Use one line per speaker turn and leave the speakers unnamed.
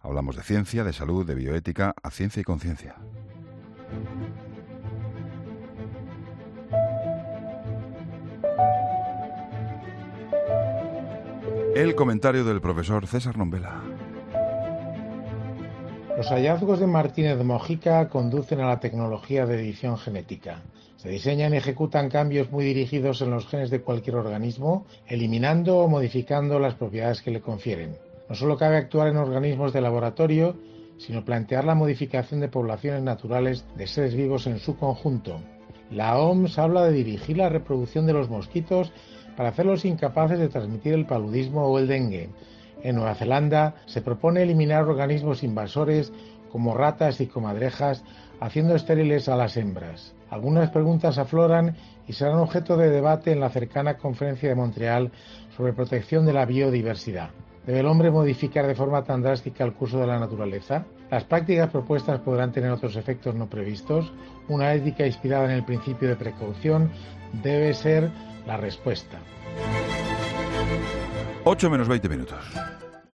Hablamos de ciencia, de salud, de bioética, a ciencia y conciencia. El comentario del profesor César Nombela.
Los hallazgos de Martínez Mojica conducen a la tecnología de edición genética. Se diseñan y ejecutan cambios muy dirigidos en los genes de cualquier organismo, eliminando o modificando las propiedades que le confieren. No solo cabe actuar en organismos de laboratorio, sino plantear la modificación de poblaciones naturales de seres vivos en su conjunto. La OMS habla de dirigir la reproducción de los mosquitos para hacerlos incapaces de transmitir el paludismo o el dengue. En Nueva Zelanda se propone eliminar organismos invasores como ratas y comadrejas, haciendo estériles a las hembras. Algunas preguntas afloran y serán objeto de debate en la cercana Conferencia de Montreal sobre protección de la biodiversidad. ¿Debe el hombre modificar de forma tan drástica el curso de la naturaleza? ¿Las prácticas propuestas podrán tener otros efectos no previstos? Una ética inspirada en el principio de precaución debe ser la respuesta.
8 menos 20 minutos.